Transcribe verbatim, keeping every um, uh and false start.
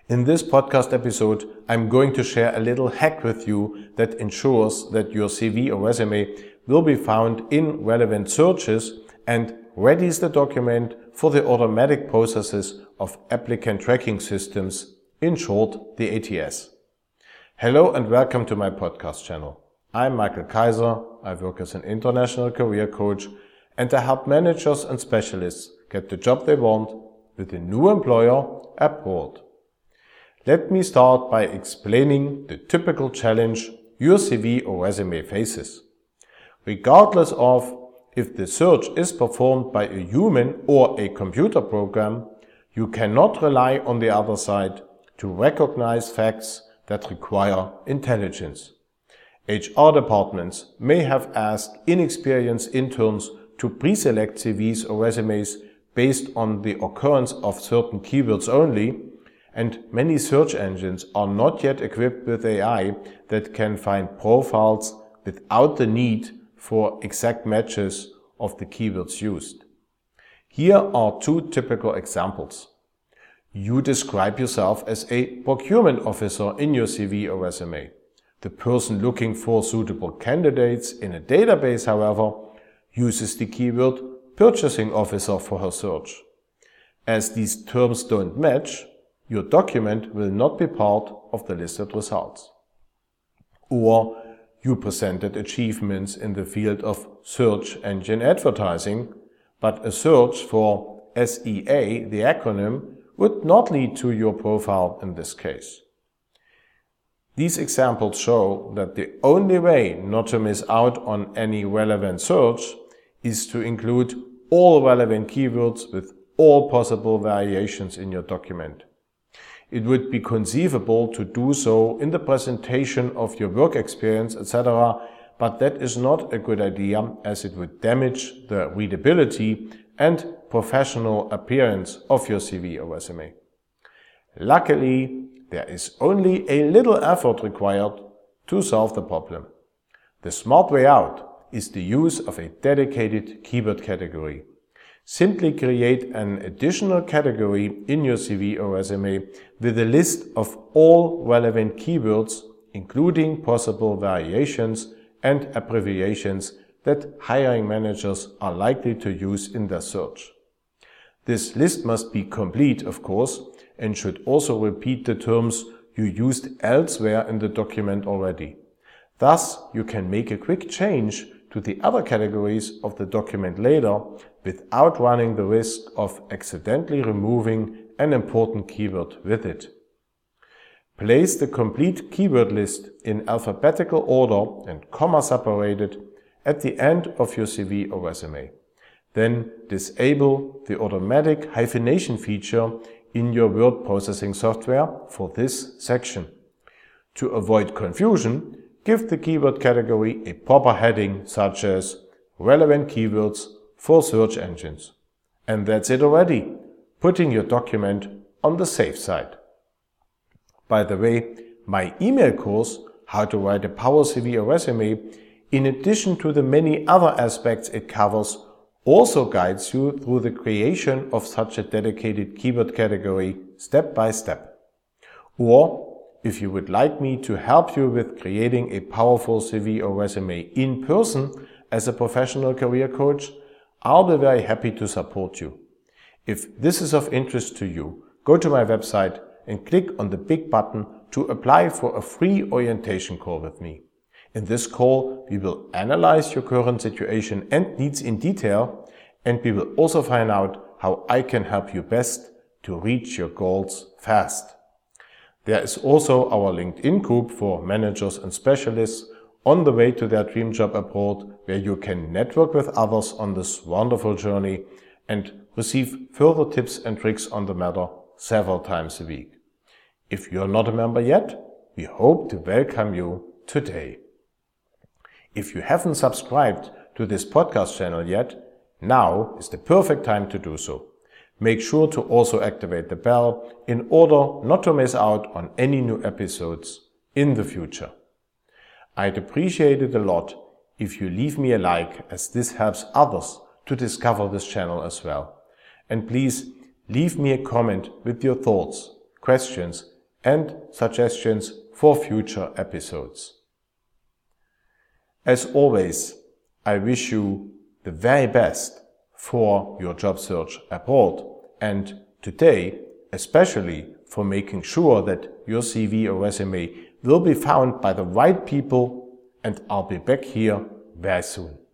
In this podcast episode, I'm going to share a little hack with you that ensures that your C V or resume will be found in relevant searches and readies the document for the automatic processes of applicant tracking systems, in short, the A T S. Hello and welcome to my podcast channel. I'm Michael Kaiser. I work as an international career coach and I help managers and specialists get the job they want with a new employer abroad. Let me start by explaining the typical challenge your C V or resume faces. Regardless of if the search is performed by a human or a computer program, you cannot rely on the other side to recognize facts that require intelligence. H R departments may have asked inexperienced interns to pre-select C Vs or resumes based on the occurrence of certain keywords only, and many search engines are not yet equipped with A I that can find profiles without the need for exact matches of the keywords used. Here are two typical examples. You describe yourself as a procurement officer in your C V or resume. The person looking for suitable candidates in a database, however, uses the keyword purchasing officer for her search. As these terms don't match, your document will not be part of the listed results. Or you presented achievements in the field of search engine advertising, but a search for S E A, the acronym, would not lead to your profile in this case. These examples show that the only way not to miss out on any relevant search is to include all relevant keywords with all possible variations in your document. It would be conceivable to do so in the presentation of your work experience, et cetera, but that is not a good idea as it would damage the readability and professional appearance of your C V or resume. Luckily, there is only a little effort required to solve the problem. The smart way out is the use of a dedicated keyword category. Simply create an additional category in your C V or resume with a list of all relevant keywords, including possible variations and abbreviations that hiring managers are likely to use in their search. This list must be complete, of course, and should also repeat the terms you used elsewhere in the document already. Thus, you can make a quick change to the other categories of the document later without running the risk of accidentally removing an important keyword with it. Place the complete keyword list in alphabetical order and comma separated at the end of your C V or resume. Then disable the automatic hyphenation feature in your word processing software for this section. To avoid confusion, give the keyword category a proper heading such as relevant keywords for search engines. And that's it already, putting your document on the safe side. By the way, my email course, How to Write a Power C V or Resume, in addition to the many other aspects it covers, also guides you through the creation of such a dedicated keyword category step by step. Or, if you would like me to help you with creating a powerful C V or resume in person as a professional career coach, I'll be very happy to support you. If this is of interest to you, go to my website and click on the big button to apply for a free orientation call with me. In this call, we will analyze your current situation and needs in detail, and we will also find out how I can help you best to reach your goals fast. There is also our LinkedIn group for managers and specialists on the way to their dream job abroad, where you can network with others on this wonderful journey and receive further tips and tricks on the matter several times a week. If you're not a member yet, we hope to welcome you today. If you haven't subscribed to this podcast channel yet, now is the perfect time to do so. Make sure to also activate the bell in order not to miss out on any new episodes in the future. I'd appreciate it a lot if you leave me a like, as this helps others to discover this channel as well. And please leave me a comment with your thoughts, questions and suggestions for future episodes. As always, I wish you the very best for your job search abroad, and today especially for making sure that your C V or resume will be found by the right people, and I'll be back here very soon.